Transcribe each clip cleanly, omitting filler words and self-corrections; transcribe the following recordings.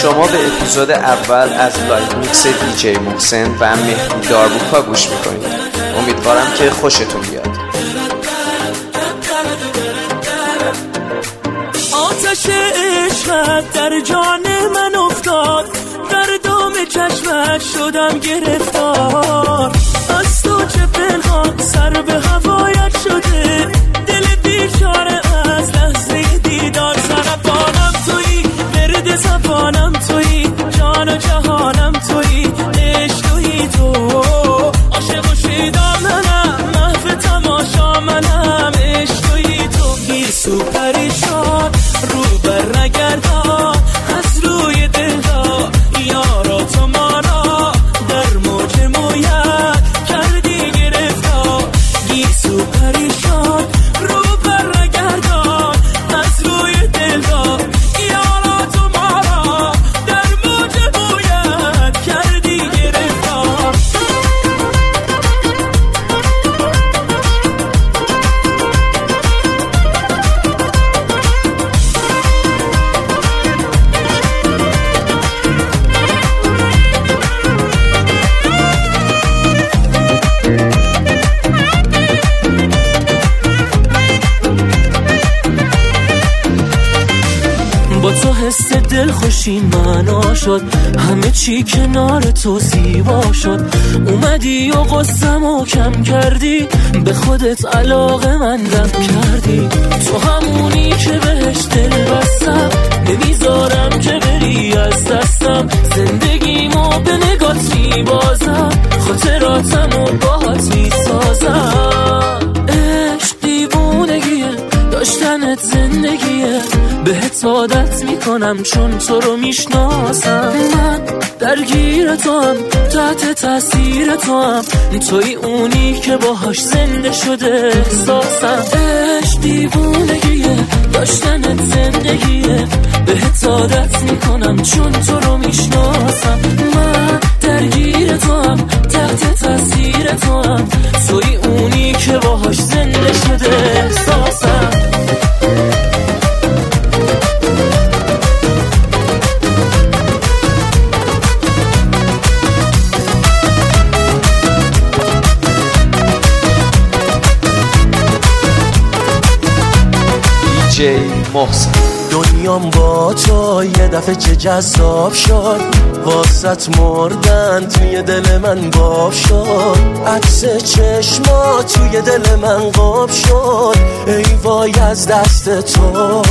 شما به اپیزود اول از لایو میکس دیجی محسن و مهدی داربوکا گوش میکنید. امیدوارم که خوشتون بیاد. آتش عشقت در جان من افتاد، در دام چشمت شدم گرفتار. از تو چه پنهان سر به هوایت شده، دل بیچاره از لحظه دیدار. سرپانم تویی، ورد زبانم تویی، جان و جهانم تویی، عشق تویی تو. عاشق و شیدا منم، محو تماشا منم، عشق تویی تو. گیسو پریشان رو بر نگردان از روی دلها، یارا تو ما را در موج مویت کردی گرفتار. گیسو پریشان رو بر نگردان از روی دلها، یارا تو ما را در موج مویت کردی گرفتار. با تو حس دل خوشی معنا شد، همه چی کنار تو زیبا شد. اومدی و قصه‌مو کم کردی، به خودت علاقه مندم کردی. تو همونی که بهش دل بستم، نمیذارم که بری از دستم. زندگیمو به نگات میبازم، خاطراتمو باهات میسازم. عشق دیوونگیه، داشتنت زندگیه، بهت عادت میکنم چون تو رو میشناسم. من درگیر تو هم، تحت تاثیر تو هم، توی اونی که باهاش زنده شده احساسم. عشق دیوونگیه، داشتنت زندگیه، بهت عادت میکنم چون تو رو میشناسم. من درگیر تو هم، تحت تاثیر تو هم، توی اونی که باهاش زنده شده احساسم. دیجی محسن. دنیام با تو یه دفعه چه جذاب شد، واسط مردن توی دل من باب شد. عکس چشما توی دل من قاب شد، ای وای از دست تو.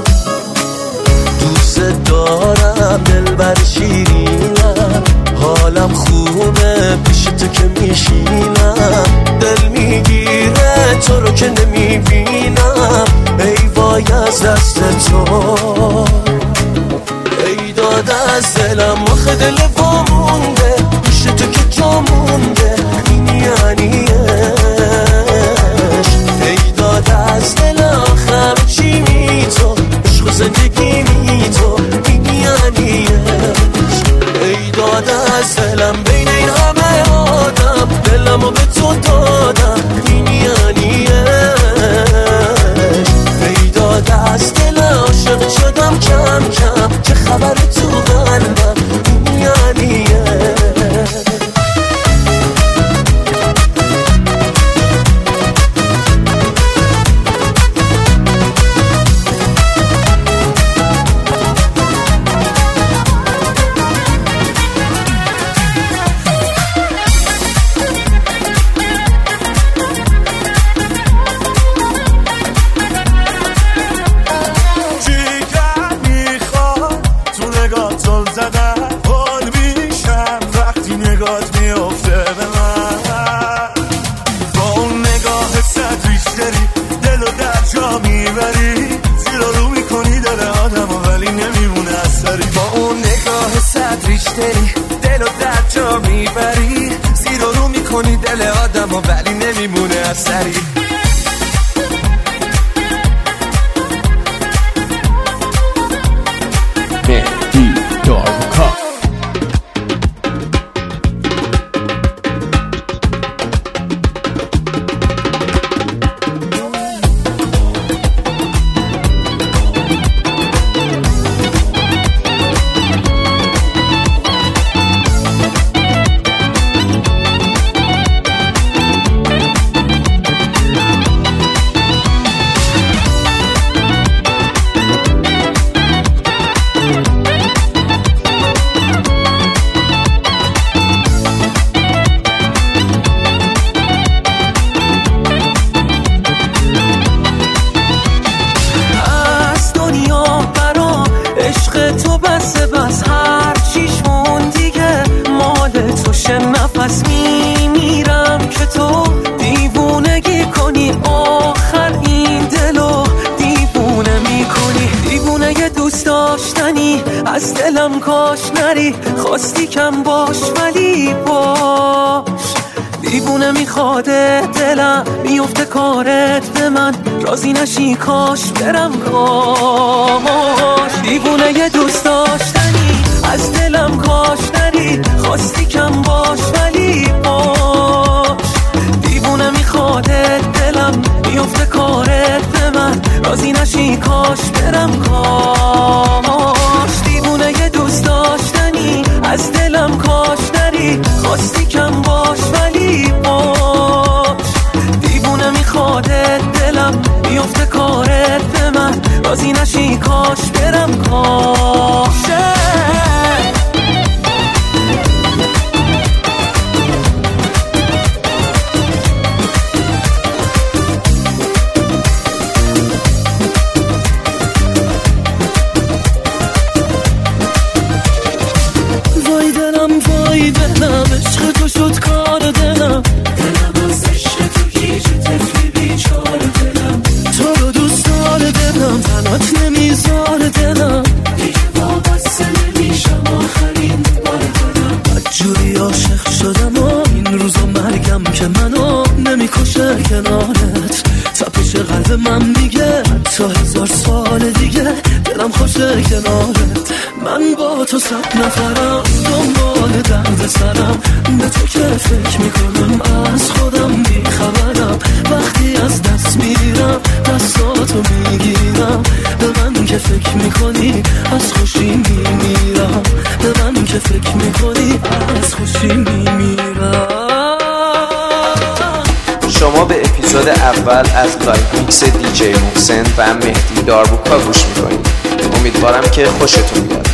دوست دارم دلبر شیرینم، حالم خوبه پیش تو که میشینم. دل میگیره تو رو که نمیبینم، ای وای از دست تو. ای داد از دلم مخ دل وامونده، پیش تو که جا مونده، این یعنی عشق. ای داد از دلم خم چی می تو، عشق و زندگی می تو، این یعنی عشق. ای داد از دلم بین این همه آدم، دلمو به تو دادم، این یعنی عشق. ای داد از دل عاشق شدم کم کم، چه خبر تو قلبم، این یعنی عشق. ولی نمیمونه از سری. مهدی داربوکا. دلم کاش نری، خواستی کم باش ولی باش. دیوونه میخواده دلم، میفته کارت به من، راضی نشی کاش برم کاش. دیوونه یه دوست داشتنی، از دلم کاش نری، خواستی کم باش ولی باش. دیوونه میخواده دلم، میفته کارت به من، راضی نشی کاش برم کاش. دیوونه یه دوست داشتنی، از دلم کاش نری، خواستی کم باش ولی باش. دیوونه میخواده دلم، میفته کارت به من، راضی نشی کاش برم کاش. عشق تو شد کار دلم، دلم از عشق تو گیج طفلی بیچار دلم. تو رو دوست دار دلم، تنات نمیذار دلم، دیگه وابسته نمیشم آخرین بار دلم. بدجوری عاشق شدم و این روزا مرگم که منو نمیکشه کنارت. تپش قلب من میگه حتی 1000 سال دیگه دلم خوشه کنارت. من با تو 100 نفرم، دنبال درد سرم، به تو که فکر میکنم از خودم بیخبرم. وقتی از دست میرم دستاتو میگیرم، به من که فکر میکنی از خوشی میمیرم، به من که فکر میکنی از خوشی میمیرم. شما به اپیزود اول از لایو میکس دیجی محسن و مهدی داربوکا گوش میکنید. امیدوارم که خوشتون بیاد.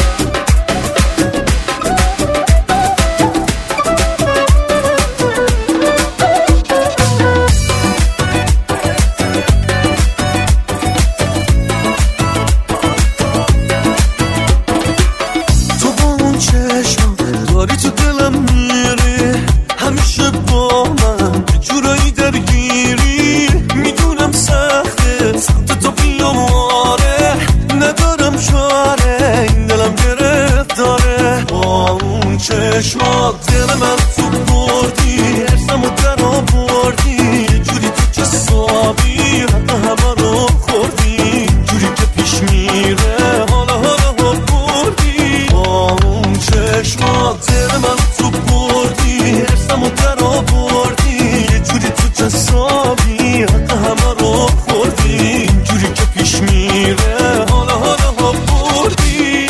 تو با اون چشم داری تو دلم میری، همیشه با من جورایی درگیری. میدونم سخته سمت تو بیام، آره ندارم چاره، این دلم گرفتاره. با اون چشمات دل من تو بردی، ارزمو در آوردی، یه جوری تو جسابی حتی همه رو خوردی. جوری که پیش میره حالا بردی. با اون چشمات دل من تو بردی، ارزمو در آوردی، یه جوری تو جسابی حتی همه رو خوردی. جوری که پیش میره حالا بردی.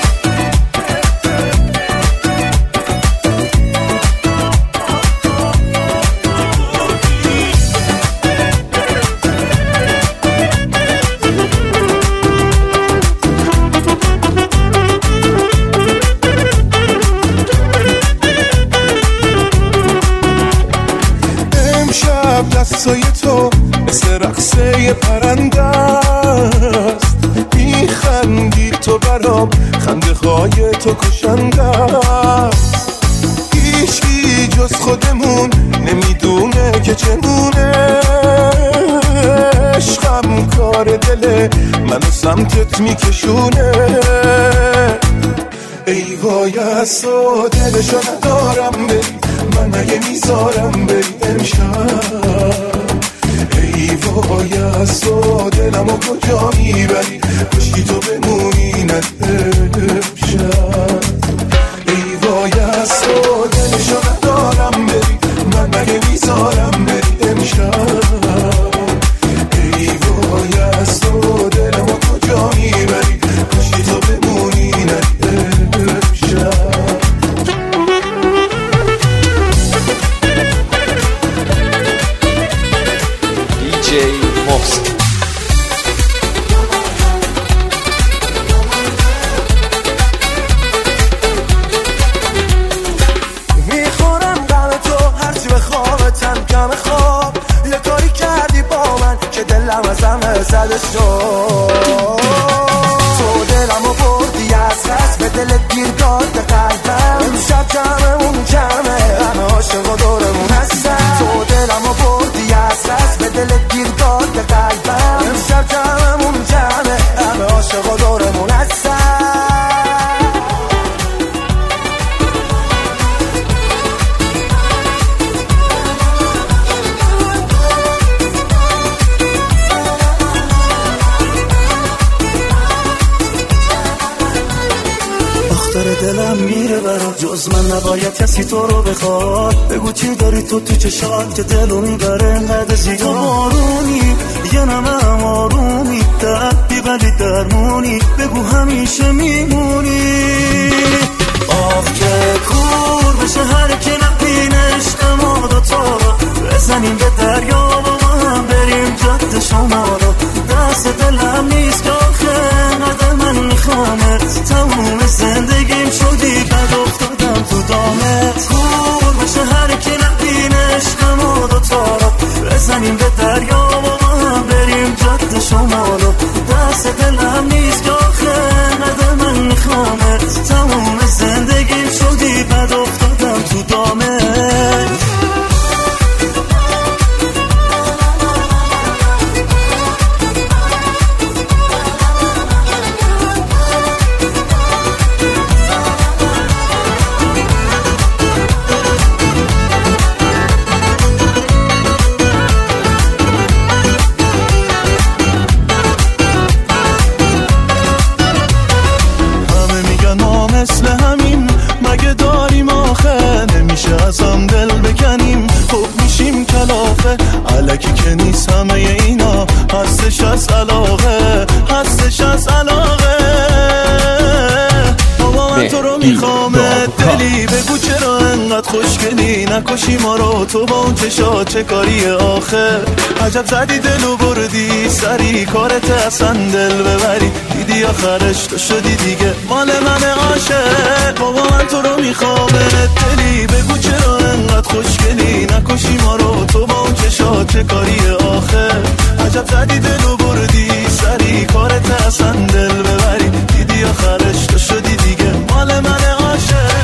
امشب دستای تو مثل رقصه پرنده است، میخندی تو برام، خنده های تو کشنده است. هیچی جز خودمون نمیدونه که چمونه، عشقم کار دله منو سمتت میکشونه. ای وای از تو دلشو ندارم بری، من مگه میذارم بری امشب. ای وای از تو دلمو کجا میبری، کشکی تو بمونی نه امشب. ای وای از تو دلشو ندارم بری، من مگه میذارم بری امشب. ای وای از تو دلمو کجا میبری، کشکی تو بمونی نه امشب. دیجی محسن. میخورم غم تو هرچی به خوابتم کم خواب، یه کاری کردی با من که دلم از همه زده شد. تو دلمو بردی از دست، به دلت گیر داد قلبم. امشب جمعمون جمعه، همه عاشق و دورمون هستن. تو دلمو بردی از دست، به دلت گیر داد قلبم. امشب جمعمون جمعه، همه عاشق و دورمون هستن. دلم میره برات، جز من نباید کسی تو رو بخواد. بگو چی داری تو چشات که دلو میبره انقدر زیاد. تو بارونی یه نمم آرومی، دردی ولی درمونی، بگو همیشه میمونی. آف که کور بشه هر که نبین عشق ما دوتا رو، بزنیم به دریا و هم بریم جاده شما رو. دست دلم نیست که آخه نده من میخوامت، تموم زندگیم شدی بد افتادم تو دامت. کور بشه هر که نبین عشق ما دوتا رو، بزنیم به دریا و هم بریم جاده شما رو. دست دلم نیست که آخه نده من میخوامت، تموم زندگیم شدی بد افتادم تو دامت. ازم دل بکنیم خوب میشیم کلافه، علکی که نیست همه اینا، هستش از علاقه، هستش از علاقه. بابا من تو رو میخوامه دلی، بگو چرا انقدر خوشگلی، نکشی ما رو تو با اون چشات چه کاریه آخه. عجب زدی دلو بردی سری، کارت اصلا دل ببری، دیدی آخرش تو شدی دیگه مال من عاشق. بابا من تو رو میخوامه دلی، بگو چرا انقدر خوشگلی، نکشی ما رو تو با اون چشات چه کاریه آخه. عجب زدی دلو بردی سری، کارت اصلا دل ببری، دیدی آخرش تو شدی دیگه مال من عاشق.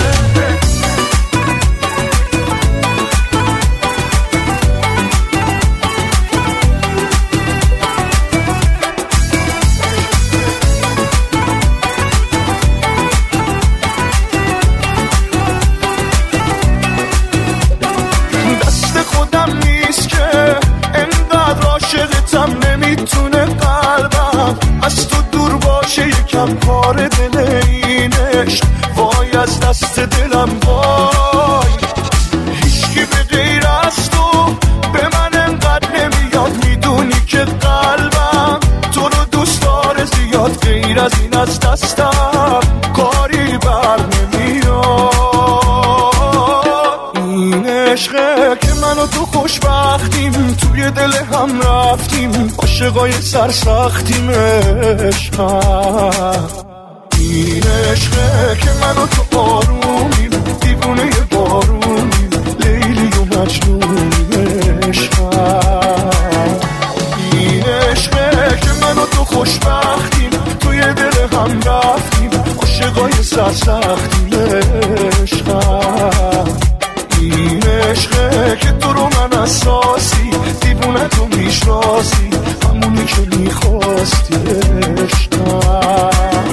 نمیتونه قلبم از تو دور باشه، یکم کار دل اینش وای از دست دلم وای. هیچکی به غیر از تو به من انقدر نمیاد، میدونی که قلبم تو رو دوست داره زیاد، غیر از این از دستم کاری بر نمیاد. این عشقه که من و تو خوشبختیم، توی دل هم رفتیم، عاشقای سرسختیم عشقم. این عشقه که من و تو آرومیم، دیوونه بارونیم، لیلی و مجنونیم عشقم. این عشقه که من و تو خوشبختیم، توی دل هم رفتیم، عاشقای سرسختیم عشقم. این عشقه که تو رو من اساسی، دیوونه تو میشناسی، همونی که میخواستی عشقم.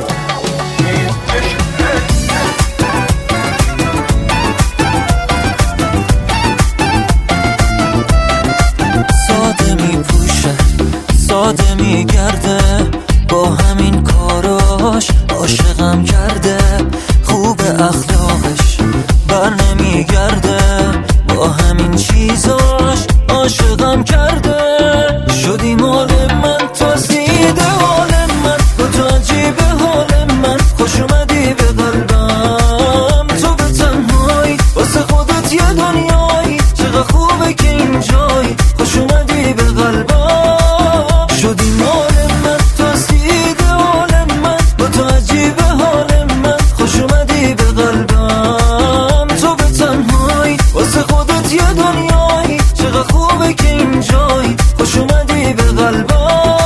ساده میپوشه ساده میگرده، با همین کاراش عاشقم کرده، خوب اخلاقش بر نمیگرده، با همین چیزاش عاشقم کرده. شدی مال من تازیده حال من، با تو عجیب حال من، خوش اومدی به قلبم. تو به تنهایی واسه خودت یه دنیایی، چقدر خوبه که اینجایی، خوش اومدی به قلبم. شدی مال من تازیده حال من، با تو عجیب حال من، خوش اومدی به قلبم. تو به تنهایی واسه خودت یه دنیایی، چقدر خوبه که اینجایی، خوش اومدی به قلبم.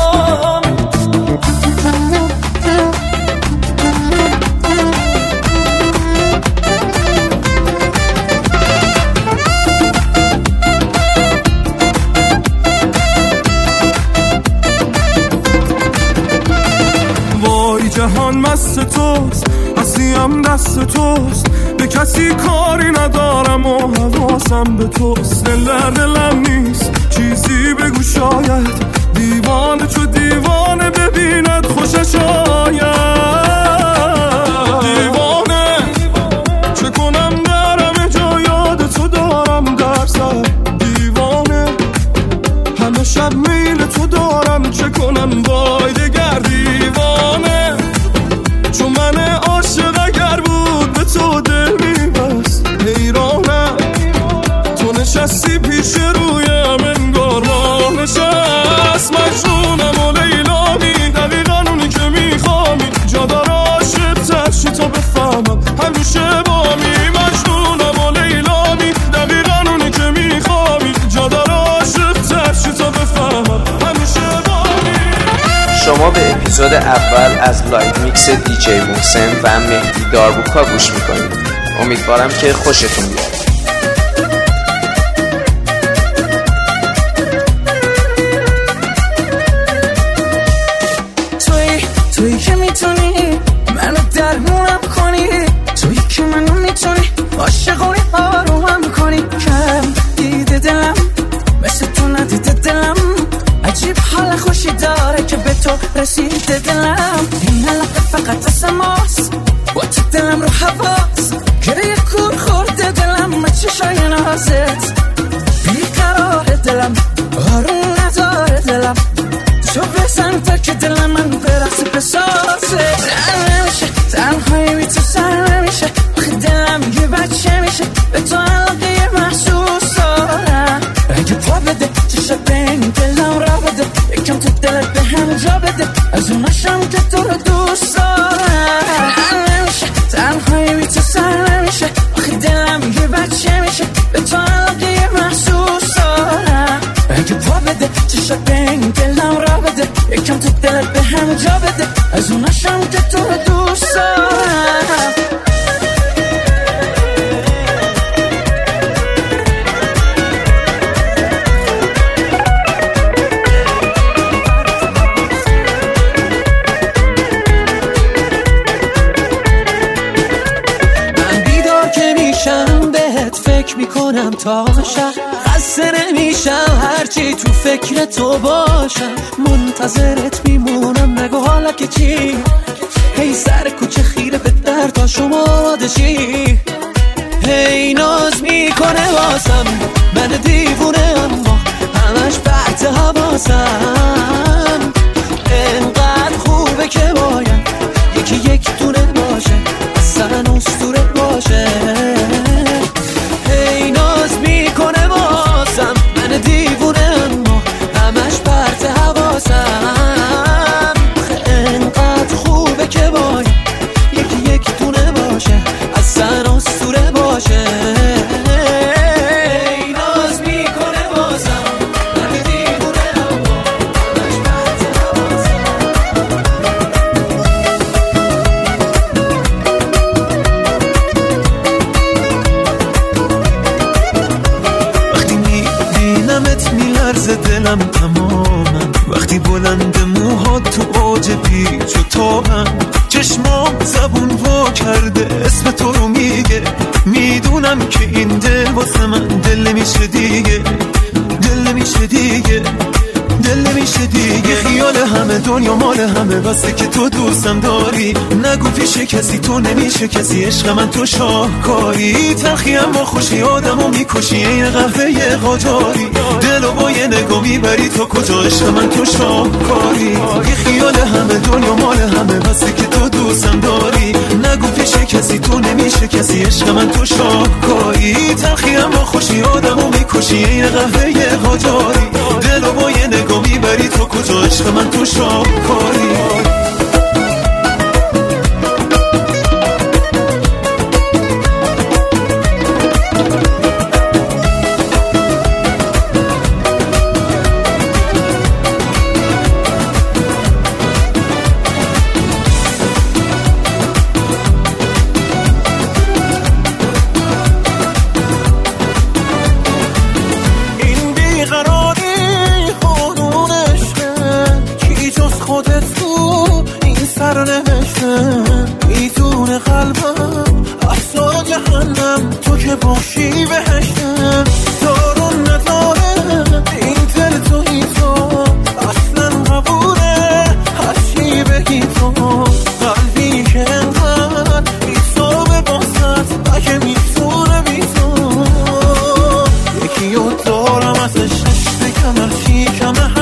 وای جهان مست توست، هستیم دست توست، به کسی کاری ندارم و حواسم به توست. دل در دلم نیست چیزی بگو شاید، دیوانه چو دیوانه ببیند خوشش آید. دیوانه شب میل تو دارم، چه کنم وای دگر دیوانه. چون من عاشق اگر بود به تو دل میبست، حیرانم تو نشستی پیش رویم انگار ماه نشست. مجنونم و لیلامی، دقیقا اونی که میخوامی، جا داره عاشق ترشی تا بفهمم همیشه بامی. مجنونم و لیلامی، دقیقا اونی که میخوامی، جا داره عاشق ترشی تا بفهمم همیشه بامی. شما به اپیزود اول از لایو میکس دیجی محسن و مهدی داربوکا گوش میکنید. امیدوارم که خوشتون بیاد. تویی که میتونی منو درمونم کنی، تویی که منو میتونی عاشقونی آرومم کنی. کم دیده دلم مثل تو ندیده دلم، عجیب حال خوشی داره که به تو رسیده دلم. این علاقه فقط از ماست با تو دلم رو حواس، گره کور خورده دلم به چشای نازت. بیقرار دلم آروم نداره دلم، تو بزن تا که دل من برقص بسازه. زن نمیشه تنهایی بی تو سر نمیشه، آخه دلم یه بچه میشه به تو علاقه محسوس دارم. اگه پا بده چشت به این دلم را بده، یکم تو دلت به هم جا بده، از اوناشم که تو رو دوست دارم. زن نمیشه تنهایی بی تو سر نمیشه، آخه دلم یه بچه میشه به تو علاقه محسوس دارم. اگه پا بده چشت به این دلم را بده، یکم تو دلت به هم جا بده، از اوناشم که تو رو دوست دارم. من بیدار که میشم بهت فکر میکنم تا شب، خسته نمیشم هرچی تو فکر تو باشم. منتظرت میمونم نگو حالا که چی، هی سر کوچه خیره به در تا شما آدشی. هی ناز میکنه واسم من دیوونه، اما همش بحث حواسم. انقدر خوبه که باید یکی یک دونه باشه، اصلا اسطوره باشه. هی ناز میکنه واسم من دیوونه، اما همش پرت حواسم. انقدر خوبه که باید یکی یک دونه باشه، اصلا اسطوره باشه. هی ناز میکنه واسم من دیوونه، اما همش پرت حواسم. وقتی میبینمت میلرزه دلم تماما، وقتی بلند موها تو اوج پیچ و تابم، چشمام زبون وا کرده اسم تو رو میگه. میدونم که این دل واسه من دل نمیشه دیگه، دل نمیشه دیگه، دل نمیشه دیگه. خیال همه دنیا مال همه، واسه که تو دوستم داری. نگو پیش کسی تو نمیشه کسی، عشق من تو شاهکاری. تلخی اما خوشی آدمو میکشی، این قهوه قاجاری. دلو با یه نگاه میبری تو کجا، عشق من تو شاهکاری. خیال همه دنیا مال همه، واسه که تو دوستم داری. نگو پیش کسی تو نمیشه کسی، عشق من تو شاهکاری. تلخی اما خوشی آدمو میکشی، این قهوه قاجاری. دلو با یه نگاه میبری تو کجا، عشق من تو شاهکاری. میتونه قلبم اصلا جهنم، تو که باشی بهشتم. دارون نداره این دل توی تو، اصلا قبوله هرچی بگی تو. قلبی که انقدر بی‌صبر باست، اگه میتونه بی تو. یکی رو دارم ازش بگم هرچی کمه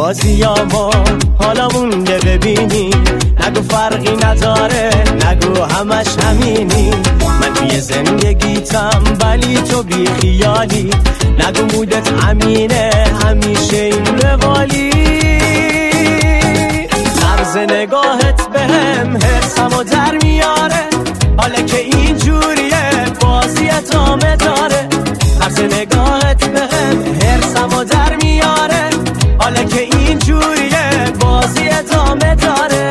بازیامو حالمون ده ببینی، نگو فرقی نداره، نگو همش همینی. من توی زندگیتم ولی تو بی خیالی، نگو مودت همینه همیشه این روالی. طرز نگاهت بهم حرصمو در میاره، حالا که اینجوریه بازی ادامه داره. طرز نگاهت بهم حرصمو در میاره، حالا که اینجوریه بازی ادامه داره.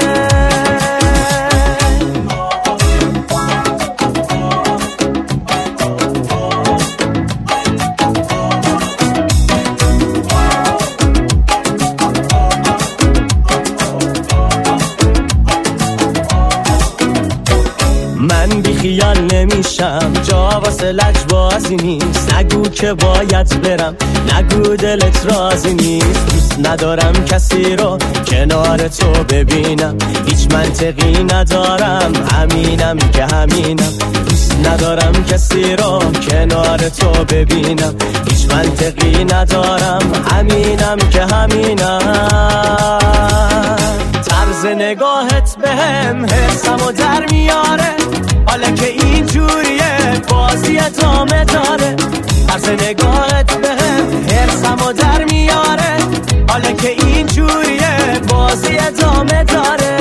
من بی خیال نمیشم، جا واسه لجبازی نیست. نگو که باید برم، نگو دلت راضی نیست. دوست ندارم کسی رو کنار تو ببینم، هیچ منطقی ندارم، همینم که همینم. دوست ندارم کسی رو کنار تو ببینم، هیچ منطقی ندارم، همینم که همینم. طرز نگاهت بهم حرصمو در میاره، حالا که اینجوریه بازی ادامه داره. طرز نگاهت بهم حرصمو در میاره، حالا که اینجوریه بازی ادامه داره.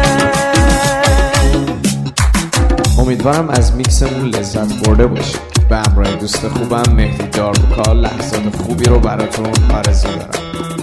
امیدوارم از میکسمون لذت برده باشید. به همراه دوست خوبم مهدی داربکا لحظات خوبی رو براتون آرزو دارم.